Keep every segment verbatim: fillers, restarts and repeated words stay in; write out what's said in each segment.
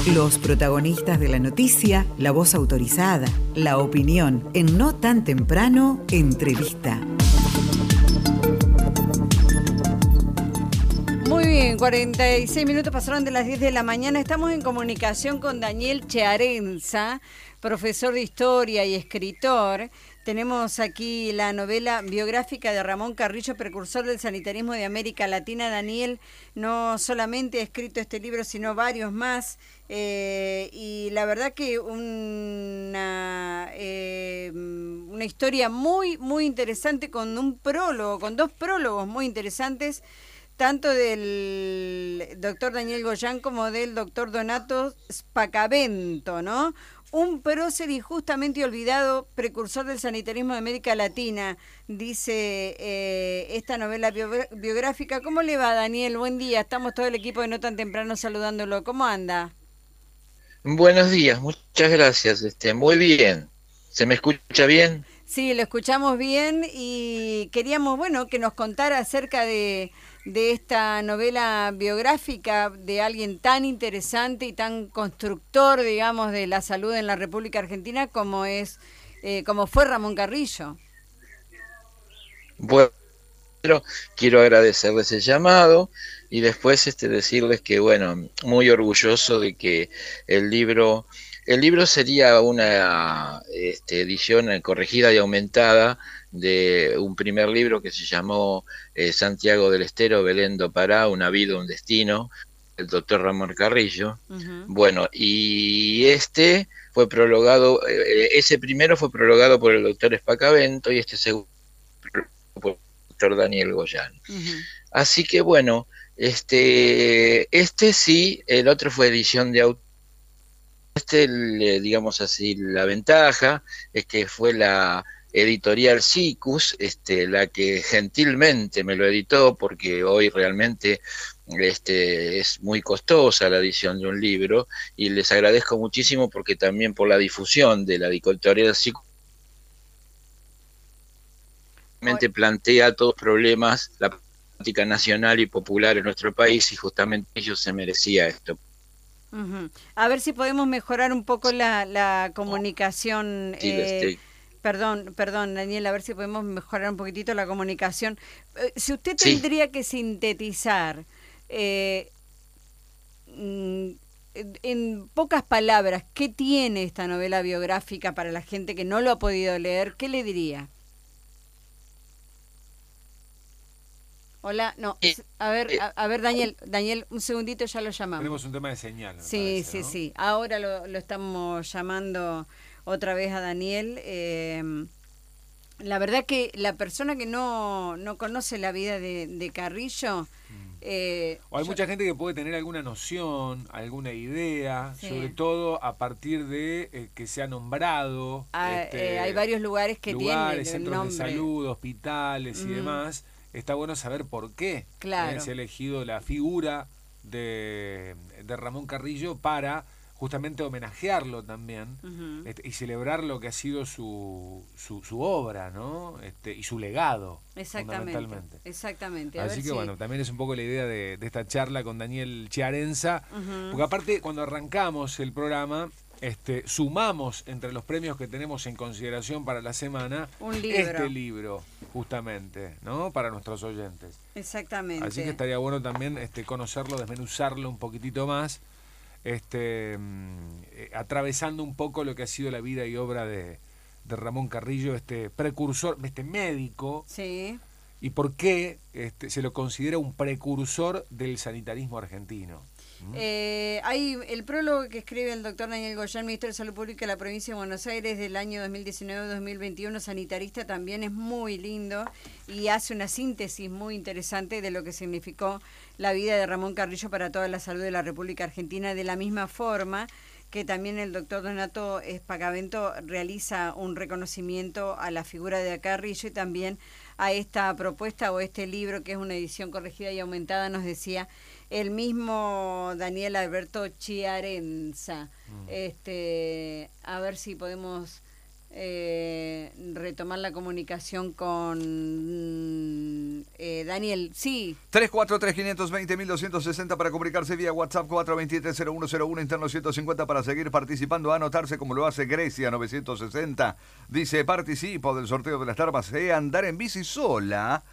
Los protagonistas de la noticia, la voz autorizada, la opinión, en No Tan Temprano, entrevista. Muy bien, cuarenta y seis minutos pasaron de las diez de la mañana. Estamos en comunicación con Daniel Chiarenza, profesor de historia y escritor. Tenemos aquí la novela biográfica de Ramón Carrillo, precursor del sanitarismo de América Latina. Daniel no solamente ha escrito este libro, sino varios más. Eh, y la verdad que una, eh, una historia muy, muy interesante con un prólogo, con dos prólogos muy interesantes, tanto del doctor Daniel Goyán como del doctor Donato Spacavento, ¿no? Un prócer injustamente olvidado, precursor del sanitarismo de América Latina, dice eh, esta novela bio biográfica. ¿Cómo le va, Daniel? Buen día, estamos todo el equipo de No Tan Temprano saludándolo. ¿Cómo anda? Buenos días, muchas gracias. Este, muy bien. ¿Se me escucha bien? Sí, lo escuchamos bien y queríamos, bueno, que nos contara acerca de, de esta novela biográfica de alguien tan interesante y tan constructor, digamos, de la salud en la República Argentina como es, eh, como fue Ramón Carrillo. Bueno, quiero agradecerles el llamado y después este, decirles que, bueno, muy orgulloso de que el libro... El libro sería una este, edición corregida y aumentada de un primer libro que se llamó eh, Santiago del Estero, Belén do Pará, Una vida, un destino, el doctor Ramón Carrillo. Uh-huh. Bueno, y este fue prologado, eh, ese primero fue prologado por el doctor Spacavento y este segundo por el doctor Daniel Goyán. Uh-huh. Así que bueno, este, este sí, el otro fue edición de autor. Este, digamos así, la ventaja es que fue la editorial Sicus, este, la que gentilmente me lo editó, porque hoy realmente este, es muy costosa la edición de un libro, y les agradezco muchísimo porque también por la difusión de la editorial Sicus realmente plantea todos los problemas, la práctica nacional y popular en nuestro país, y justamente ellos se merecía esto. Uh-huh. A ver si podemos mejorar un poco la, la comunicación. Sí, eh, estoy... Perdón, perdón, Daniel, a ver si podemos mejorar un poquitito la comunicación. Eh, si usted sí. tendría que sintetizar eh, en, en pocas palabras, ¿qué tiene esta novela biográfica para la gente que no lo ha podido leer? ¿Qué le diría? Hola, no, a ver, a, a ver, Daniel, Daniel, un segundito, ya lo llamamos. Tenemos un tema de señal. Me sí, parece, sí, ¿no? sí. Ahora lo, lo estamos llamando otra vez a Daniel. Eh, la verdad que la persona que no, no conoce la vida de, de Carrillo... Mm. Eh, o hay yo, mucha gente que puede tener alguna noción, alguna idea, sí. sobre todo a partir de eh, que se ha nombrado. Ah, este, eh, hay varios lugares que lugares, tienen centros nombre. de salud, hospitales mm. y demás. Está bueno saber por qué claro. eh, se ha elegido la figura de, de Ramón Carrillo para justamente homenajearlo también uh-huh. este, y celebrar lo que ha sido su, su, su obra, ¿no? Este, y su legado, exactamente, fundamentalmente. Exactamente. A Así ver que si... bueno, también es un poco la idea de, de esta charla con Daniel Chiarenza, uh-huh. porque aparte cuando arrancamos el programa... Este, sumamos entre los premios que tenemos en consideración para la semana un libro. este libro, justamente, ¿no? Para nuestros oyentes. Exactamente. Así que estaría bueno también este, conocerlo, desmenuzarlo un poquitito más, este, eh, atravesando un poco lo que ha sido la vida y obra de, de Ramón Carrillo, este precursor, este médico. Sí. Y por qué este, se lo considera un precursor del sanitarismo argentino. Eh, hay el prólogo que escribe el doctor Daniel Goyán, ministro de Salud Pública de la provincia de Buenos Aires del año dos mil diecinueve a dos mil veintiuno, sanitarista, también es muy lindo y hace una síntesis muy interesante de lo que significó la vida de Ramón Carrillo para toda la salud de la República Argentina, de la misma forma que también el doctor Donato Spacavento realiza un reconocimiento a la figura de Carrillo y también a esta propuesta o este libro que es una edición corregida y aumentada, nos decía el mismo Daniel Alberto Chiarenza. Mm. Este, a ver si podemos eh, retomar la comunicación con eh, Daniel. Sí. tres cuatro tres, cinco dos cero, doscientos sesenta para comunicarse vía WhatsApp, cuatro dos tres, cero uno cero uno, interno ciento cincuenta para seguir participando, anotarse como lo hace Grecia novecientos sesenta. Dice, participo del sorteo de las termas, sé andar en bici sola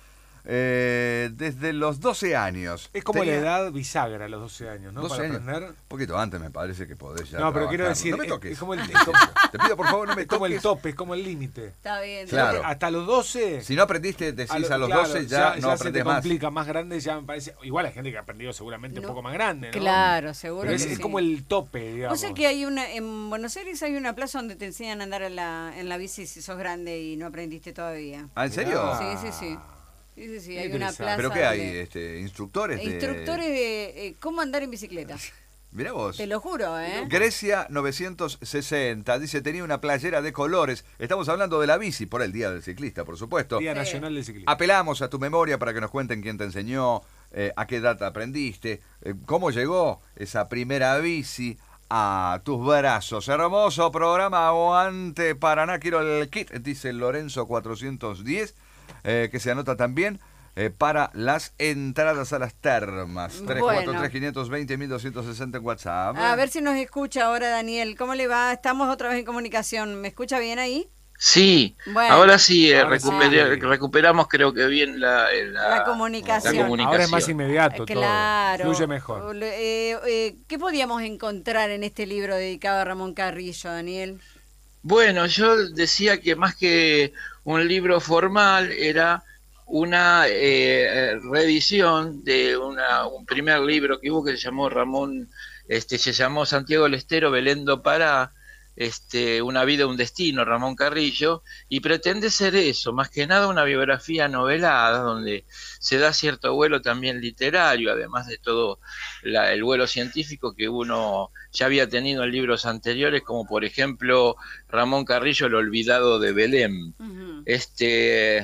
eh, desde los doce años. Es como Tenía... la edad bisagra, los doce años, ¿no? doce para años. aprender. Un poquito antes me parece que podés ya No, pero quiero trabajarlo. decir, No me es- toques. es como el- es como- Te pido por favor no me Es como toques. el tope, es como el límite. Está bien. Claro. Hasta los doce... Si no aprendiste, decís a, lo- los claro, doce ya, no se te aprendés más. complica, más grande ya me parece. Igual hay gente que ha aprendido seguramente No. un poco más grande, ¿no? Claro, seguro Pero es, que es sí. como el tope, digamos. O sea que hay una, en Buenos Aires hay una plaza donde te enseñan a andar en la, en la bici si sos grande y no aprendiste todavía. ¿Ah, en serio? Ah. Sí, sí, sí. Sí, sí, sí, Qué hay una interesante. plaza. ¿Pero qué hay? donde- Este, ¿Instructores? De... Instructores de eh, cómo andar en bicicleta. Mirá vos. Te lo juro, ¿eh? Grecia novecientos sesenta, dice, tenía una playera de colores. Estamos hablando de la bici, por el Día del Ciclista, por supuesto. Día Sí. Nacional del Ciclismo. Apelamos a tu memoria para que nos cuenten quién te enseñó, eh, a qué edad aprendiste, eh, cómo llegó esa primera bici a tus brazos. Hermoso programa, aguante Paraná, quiero el kit, dice Lorenzo cuatrocientos diez, eh, que se anota también eh, para las entradas a las termas. tres cuatro tres, cinco dos cero, doscientos sesenta en WhatsApp. A ver si nos escucha ahora Daniel. ¿Cómo le va? Estamos otra vez en comunicación. ¿Me escucha bien ahí? Sí, Bueno. ahora sí, eh, Ahora recuperé- sí. recuperamos creo que bien la, la, La comunicación. la comunicación. Ahora es más inmediato Claro. todo. Fluye mejor. Eh, eh, ¿Qué podíamos encontrar en este libro dedicado a Ramón Carrillo, Daniel? Bueno, yo decía que más que un libro formal era una eh, reedición de una, un primer libro que hubo que se llamó Ramón, este, se llamó Santiago del Estero, Belén do Pará, este, una vida, un destino, Ramón Carrillo, y pretende ser eso, más que nada una biografía novelada, donde se da cierto vuelo también literario, además de todo la, el vuelo científico que uno ya había tenido en libros anteriores, como por ejemplo Ramón Carrillo, El olvidado de Belén. Uh-huh. Este,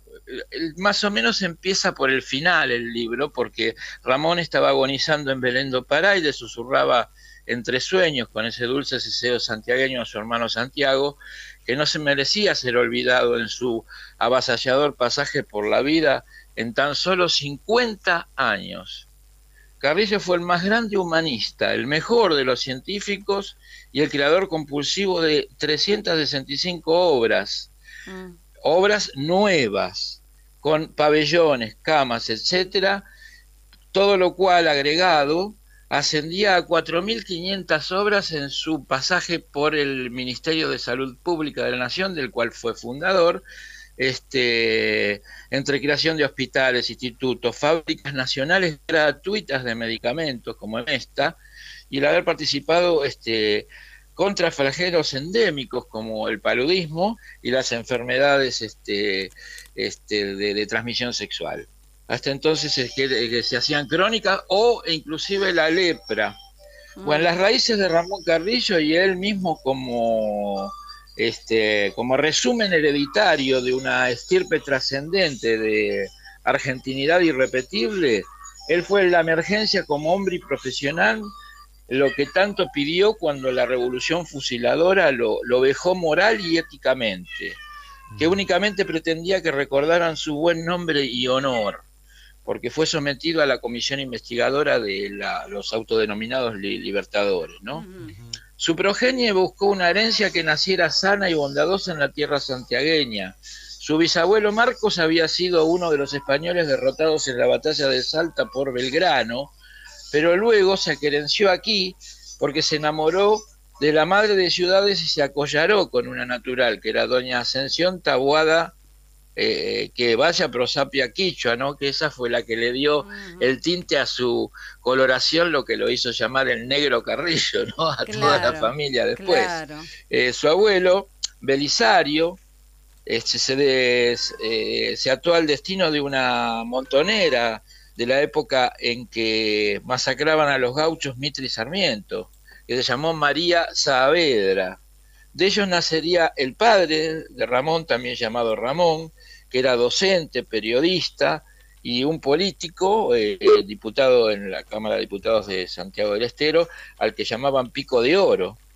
más o menos empieza por el final el libro, porque Ramón estaba agonizando en Belén do Pará y le susurraba entre sueños con ese dulce deseo santiagueño a su hermano Santiago, que no se merecía ser olvidado en su avasallador pasaje por la vida en tan solo cincuenta años. Carrillo fue el más grande humanista, el mejor de los científicos y el creador compulsivo de trescientas sesenta y cinco obras, Mm. obras nuevas, con pabellones, camas, etcétera, todo lo cual agregado ascendía a cuatro mil quinientas obras en su pasaje por el Ministerio de Salud Pública de la Nación, del cual fue fundador, este, entre creación de hospitales, institutos, fábricas nacionales gratuitas de medicamentos, como en esta, y el haber participado este, contra flagelos endémicos como el paludismo y las enfermedades este, este, de, de transmisión sexual. Hasta entonces es que, que se hacían crónicas o inclusive la lepra. Bueno, las raíces de Ramón Carrillo y él mismo como, este, como resumen hereditario de una estirpe trascendente de argentinidad irrepetible, él fue en la emergencia como hombre y profesional lo que tanto pidió cuando la revolución fusiladora lo, lo vejó moral y éticamente, que únicamente pretendía que recordaran su buen nombre y honor, porque fue sometido a la comisión investigadora de la, los autodenominados li, libertadores, ¿no? Uh-huh. Su progenie buscó una herencia que naciera sana y bondadosa en la tierra santiagueña. Su bisabuelo Marcos había sido uno de los españoles derrotados en la batalla de Salta por Belgrano, pero luego se querenció aquí porque se enamoró de la madre de ciudades y se acollaró con una natural, que era doña Ascensión Taboada, eh, que vaya prosapia quichua, ¿no? Que esa fue la que le dio uh-huh. el tinte a su coloración, lo que lo hizo llamar el negro Carrillo, ¿no? A claro, toda la familia después. Claro. Eh, su abuelo, Belisario, este, se, des, eh, se ató al destino de una montonera de la época en que masacraban a los gauchos Mitre y Sarmiento, que se llamó María Saavedra. De ellos nacería el padre de Ramón, también llamado Ramón, que era docente, periodista y un político, eh, diputado en la Cámara de Diputados de Santiago del Estero, al que llamaban Pico de Oro.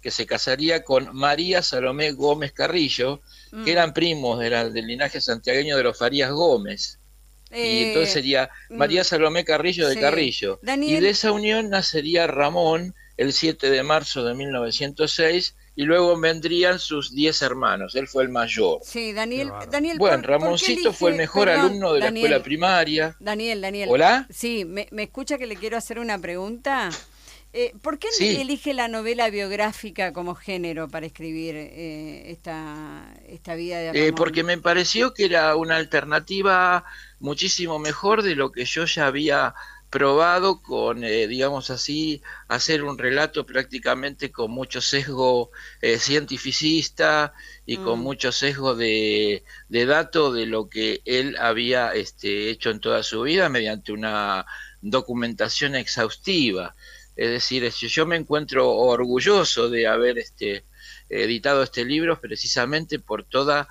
que se casaría con María Salomé Gómez Carrillo, Mm. que eran primos era del linaje santiagueño de los Farías Gómez. Y Eh, entonces sería María mm, Salomé Carrillo de sí. Carrillo. Y Daniel, de esa unión nacería Ramón el siete de marzo de mil novecientos seis, y luego vendrían sus diez hermanos. Él fue el mayor. sí, Daniel, Qué bárbaro. Daniel, Bueno, ¿por, por qué Ramoncito fue el elige- mejor perdón, alumno de la Daniel, escuela primaria. Daniel, Daniel. ¿Hola? Sí, ¿me, me escucha que le quiero hacer una pregunta? Eh, ¿Por qué Sí. elige la novela biográfica como género para escribir eh, esta, esta vida de Ramón? Eh, porque me pareció que era una alternativa muchísimo mejor de lo que yo ya había probado con, eh, digamos así, hacer un relato prácticamente con mucho sesgo eh, cientificista y con Mm. mucho sesgo de, de dato de lo que él había este, hecho en toda su vida mediante una documentación exhaustiva. Es decir, es- yo me encuentro orgulloso de haber este, editado este libro precisamente por toda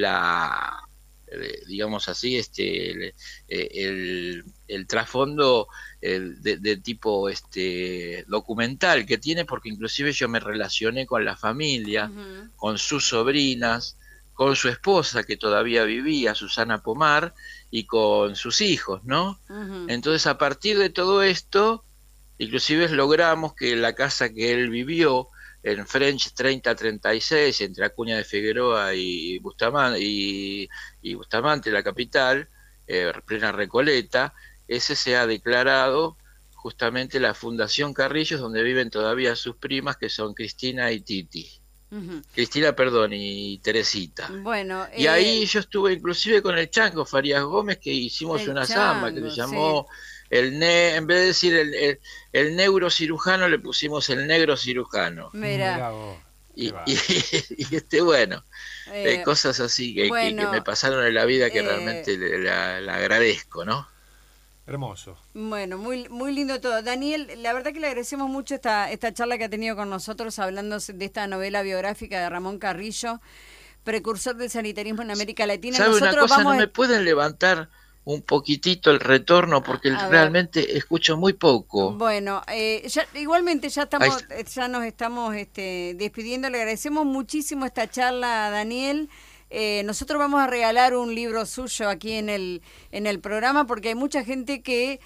la, eh, digamos así, este, el, eh, el- el trasfondo eh, de, de tipo este, documental que tiene, porque inclusive yo me relacioné con la familia, Ujú. con sus sobrinas, con su esposa que todavía vivía, Susana Pomar, y con sus hijos, ¿no? Ujú. Entonces, a partir de todo esto, inclusive logramos que la casa que él vivió en French treinta treinta y seis, entre Acuña de Figueroa y Bustamante, y, y Bustamante, la capital, eh, plena Recoleta, ese se ha declarado justamente la Fundación Carrillos, donde viven todavía sus primas, que son Cristina y Titi. Ujú. Cristina, perdón, y Teresita. Bueno, Y eh, ahí yo estuve inclusive con el Chango Farías Gómez, que hicimos el una samba que Chango, se llamó el ne en vez de decir el, el, el neurocirujano, le pusimos el negro cirujano. mira, Mirá vos, qué Y, y, bárbaro. y este bueno, eh, eh, cosas así que, que- que bueno, me pasaron en la vida que eh, realmente le- la, la agradezco, ¿no? Hermoso. bueno, muy muy lindo todo. Daniel, la verdad que le agradecemos mucho esta, esta charla que ha tenido con nosotros hablando de esta novela biográfica de Ramón Carrillo, precursor del sanitarismo en América Latina. ¿Sabe una Nosotros cosa? vamos ¿No me a- pueden levantar un poquitito el retorno? Porque A- a ver. realmente escucho muy poco. Bueno, eh, ya, igualmente ya estamos, Ahí ya nos estamos este, despidiendo. Le agradecemos muchísimo esta charla a Daniel. Eh, nosotros vamos a regalar un libro suyo aquí en el en el programa porque hay mucha gente que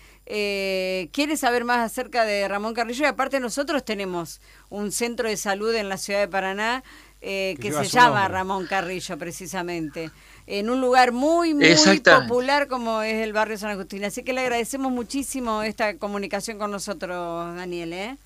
eh, quiere saber más acerca de Ramón Carrillo, y aparte nosotros tenemos un centro de salud en la ciudad de Paraná eh, Que que lleva se su llama nombre. Ramón Carrillo precisamente, en un lugar muy, muy Exactamente. popular como es el barrio San Agustín. Así que le agradecemos muchísimo esta comunicación con nosotros, Daniel, ¿eh?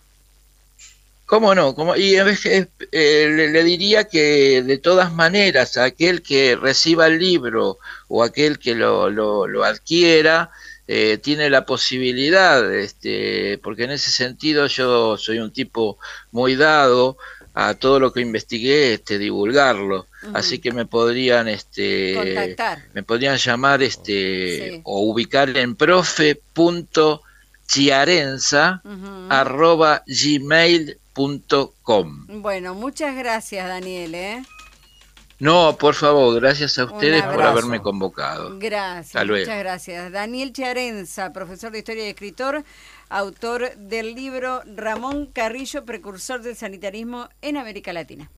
¿Cómo no? ¿Cómo? Y a veces, eh, le, le diría que de todas maneras, aquel que reciba el libro o aquel que lo, lo, lo adquiera, eh, tiene la posibilidad, este, porque en ese sentido yo soy un tipo muy dado a todo lo que investigué, este, divulgarlo. Ujú. Así que me podrían, este, Contactar. me podrían llamar, este, Sí. o ubicar en profe punto chiarenza Ujú. arroba gmail punto com. Bueno, muchas gracias, Daniel, ¿eh? No, por favor, gracias a Un ustedes por abrazo. haberme convocado. Gracias, Hasta luego. muchas gracias. Daniel Chiarenza, profesor de Historia y escritor, autor del libro Ramón Carrillo, precursor del sanitarismo en América Latina.